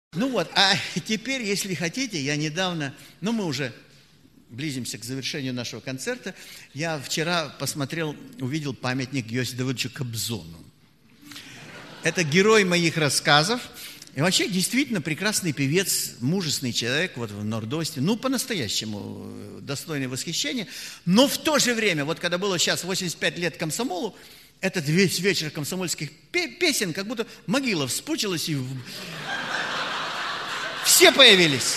Ну вот, а теперь, если хотите, я недавно, мы уже близимся к завершению нашего концерта, я вчера увидел памятник Иосифу Давыдовичу Кобзону. Это герой моих рассказов, и вообще действительно прекрасный певец, мужественный человек, вот в Норд-Осте, по-настоящему достойное восхищения, но в то же время, вот когда было сейчас 85 лет комсомолу, этот весь вечер комсомольских песен, как будто могила вспучилась и... Все появились.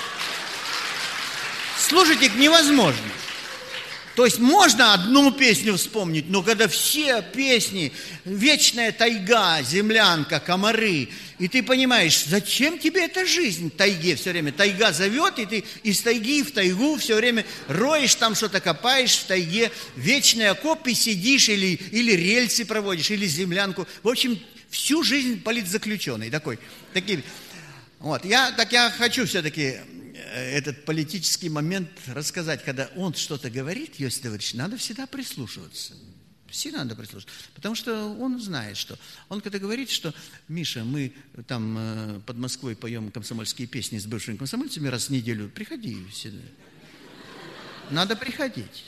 Слушайте, невозможно. То есть можно одну песню вспомнить, но когда все песни, вечная тайга, землянка, комары, и ты понимаешь, зачем тебе эта жизнь в тайге все время? Тайга зовет, и ты из тайги в тайгу все время роешь, там что-то копаешь в тайге, вечные окопы сидишь, или рельсы проводишь, или землянку. В общем, всю жизнь политзаключенный такой. Вот, я хочу все-таки этот политический момент рассказать. Когда он что-то говорит, Иосиф Давыдович, надо всегда прислушиваться. Всегда надо прислушиваться. Потому что он знает, что... Он когда говорит, что, Миша, мы там под Москвой поем комсомольские песни с бывшими комсомольцами раз в неделю, приходи всегда. Надо приходить.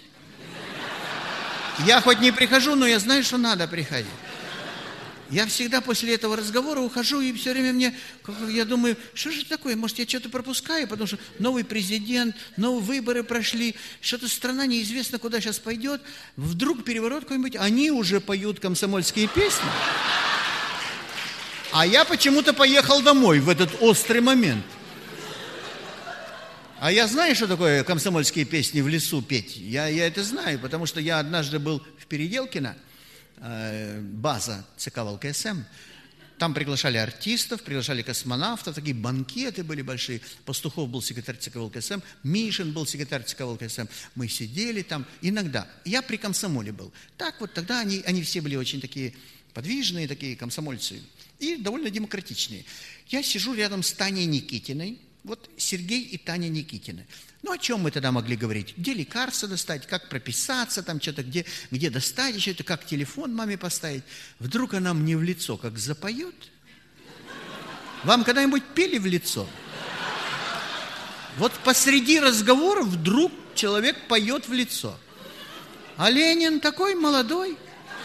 Я хоть не прихожу, но я знаю, что надо приходить. Я всегда после этого разговора ухожу, и все время я думаю, что же такое, может, я что-то пропускаю, потому что новый президент, новые выборы прошли, что-то страна неизвестно, куда сейчас пойдет, вдруг переворот какой-нибудь, они уже поют комсомольские песни, а я почему-то поехал домой в этот острый момент. А я знаю, что такое комсомольские песни в лесу петь, я это знаю, потому что я однажды был в Переделкино, база ЦК ВЛКСМ. Там приглашали артистов, приглашали космонавтов, такие банкеты были большие. Пастухов был секретарь ЦК ВЛКСМ, Мишин был секретарь ЦК ВЛКСМ. Мы сидели там иногда. Я при комсомоле был. Так вот, тогда они все были очень такие подвижные, такие комсомольцы. И довольно демократичные. Я сижу рядом с Таней Никитиной. Вот Сергей и Таня Никитины. О чем мы тогда могли говорить? Где лекарства достать, как прописаться, там что-то, где достать еще это, как телефон маме поставить. Вдруг она мне в лицо как запоет. Вам когда-нибудь пели в лицо? Вот посреди разговора вдруг человек поет в лицо. А Ленин такой молодой.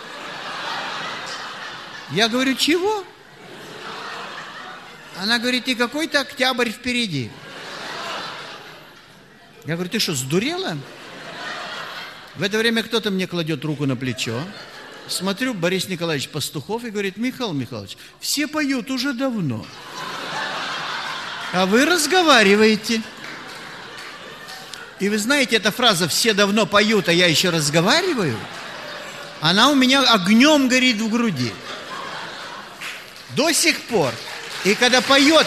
Я говорю, чего? Она говорит, и какой-то октябрь впереди. Я говорю, ты что, сдурела? В это время кто-то мне кладет руку на плечо. Смотрю, Борис Николаевич Пастухов и говорит, Михаил Михайлович, все поют уже давно. А вы разговариваете. И вы знаете, эта фраза «все давно поют, а я еще разговариваю», она у меня огнем горит в груди. До сих пор. И когда поет...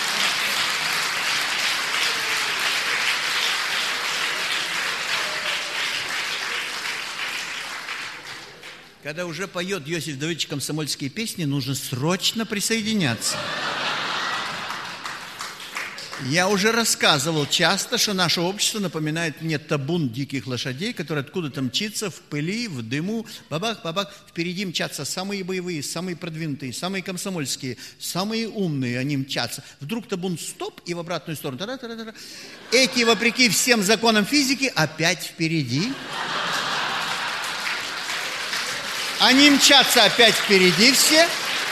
Когда уже поет Иосиф Давыдович комсомольские песни, нужно срочно присоединяться. Я уже рассказывал часто, что наше общество напоминает мне табун диких лошадей, которые откуда-то мчится в пыли, в дыму, бабах-бабах. Впереди мчатся самые боевые, самые продвинутые, самые комсомольские, самые умные, они мчатся. Вдруг табун стоп и в обратную сторону. Та-да-та-да-та. Эти, вопреки всем законам физики, опять впереди. Они мчатся опять впереди все.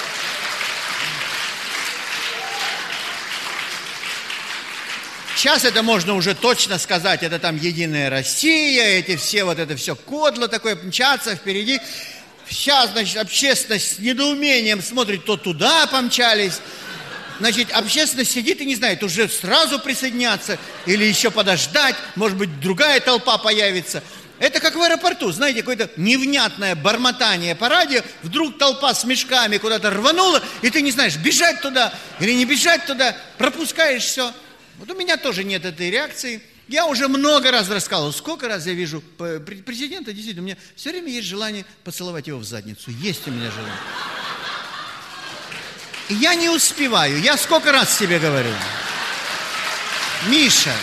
Сейчас это можно уже точно сказать, это там Единая Россия, эти все, вот это все кодло такое, мчатся впереди. Сейчас, значит, общественность с недоумением смотрит, то туда помчались. Значит, общественность сидит и не знает, уже сразу присоединяться или еще подождать, может быть, другая толпа появится. Это как в аэропорту, знаете, какое-то невнятное бормотание по радио, вдруг толпа с мешками куда-то рванула, и ты не знаешь, бежать туда или не бежать туда, пропускаешь все. Вот у меня тоже нет этой реакции. Я уже много раз рассказывал, сколько раз я вижу президента, действительно, у меня все время есть желание поцеловать его в задницу. Есть у меня желание. И я не успеваю, я сколько раз себе говорю. Миша,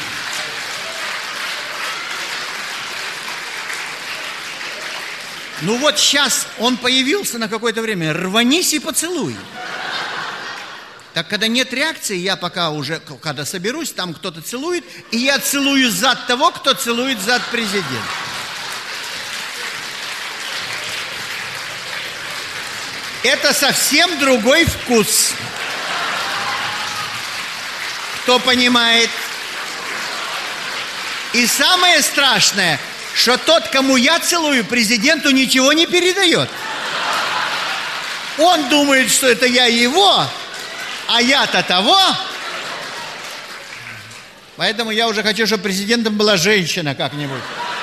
ну вот сейчас он появился на какое-то время, рванись и поцелуй. Так когда нет реакции, я пока уже, когда соберусь, там кто-то целует, и я целую зад того, кто целует зад президента. Это совсем другой вкус. Кто понимает? И самое страшное, что тот, кому я целую, президенту ничего не передает. Он думает, что это я его, а я-то того. Поэтому я уже хочу, чтобы президентом была женщина как-нибудь.